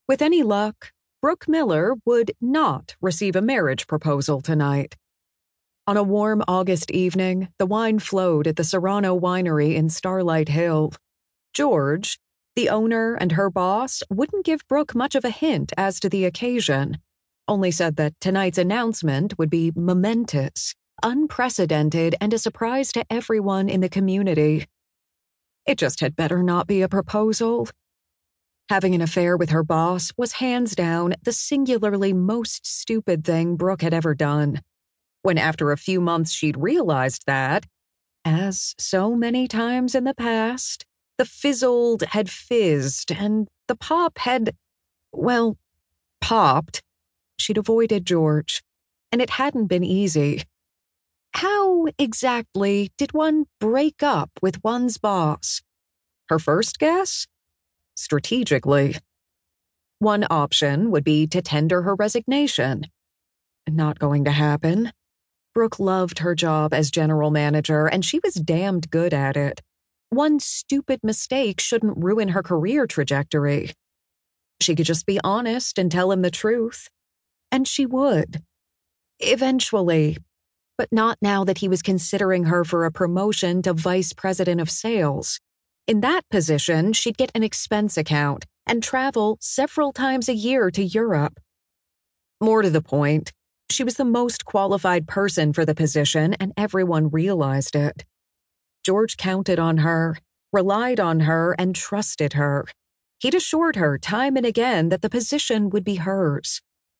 With any luck, Brooke Miller would not receive a marriage proposal tonight. On a warm August evening, the wine flowed at the Serrano Winery in Starlight Hill. George, the owner and her boss, wouldn't give Brooke much of a hint as to the occasion, only said that tonight's announcement would be momentous, unprecedented, and a surprise to everyone in the community. It just had better not be a proposal. Having an affair with her boss was hands down the singularly most stupid thing Brooke had ever done. When after a few months she'd realized that, as so many times in the past, the fizzled had fizzed and the pop had, well, popped, she'd avoided George, and it hadn't been easy. How exactly did one break up with one's boss? Her first guess? Strategically. One option would be to tender her resignation. Not going to happen. Brooke loved her job as general manager, and she was damned good at it. One stupid mistake shouldn't ruin her career trajectory. She could just be honest and tell him the truth. And she would. Eventually. But not now that he was considering her for a promotion to vice president of sales. In that position, she'd get an expense account and travel several times a year to Europe. More to the point, she was the most qualified person for the position, and everyone realized it. George counted on her, relied on her, and trusted her. He'd assured her time and again that the position would be hers.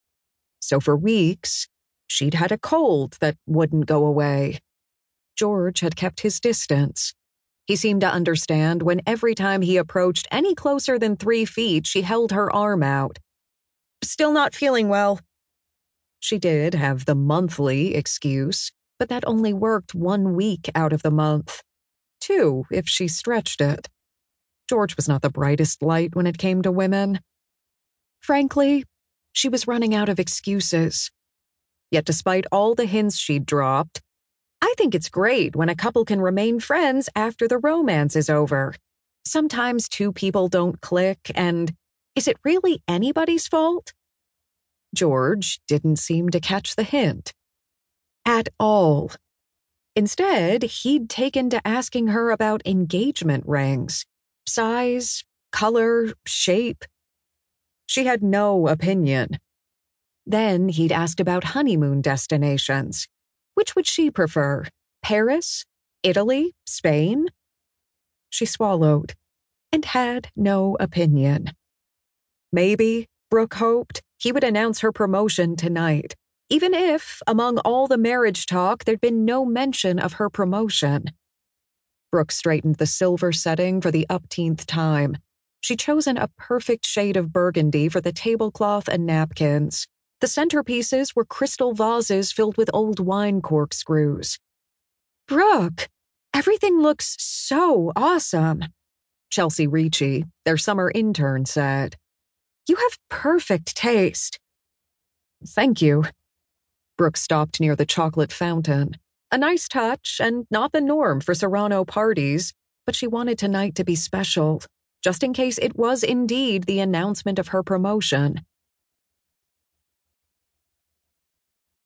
So for weeks, she'd had a cold that wouldn't go away. George had kept his distance. He seemed to understand when every time he approached any closer than 3 feet, she held her arm out. Still not feeling well. She did have the monthly excuse, but that only worked 1 week out of the month. 2, if she stretched it. George was not the brightest light when it came to women. Frankly, she was running out of excuses. Yet despite all the hints she'd dropped, I think it's great when a couple can remain friends after the romance is over. Sometimes 2 people don't click, and is it really anybody's fault? George didn't seem to catch the hint. At all. Instead, he'd taken to asking her about engagement rings. Size, color, shape. She had no opinion. Then he'd asked about honeymoon destinations. Which would she prefer? Paris? Italy? Spain? She swallowed and had no opinion. Maybe, Brooke hoped, he would announce her promotion tonight, even if, among all the marriage talk, there'd been no mention of her promotion. Brooke straightened the silver setting for the upteenth time. She'd chosen a perfect shade of burgundy for the tablecloth and napkins. The centerpieces were crystal vases filled with old wine corkscrews. Brooke, everything looks so awesome, Chelsea Ricci, their summer intern, said. You have perfect taste. Thank you. Brooke stopped near the chocolate fountain. A nice touch and not the norm for Serrano parties, but she wanted tonight to be special, just in case it was indeed the announcement of her promotion.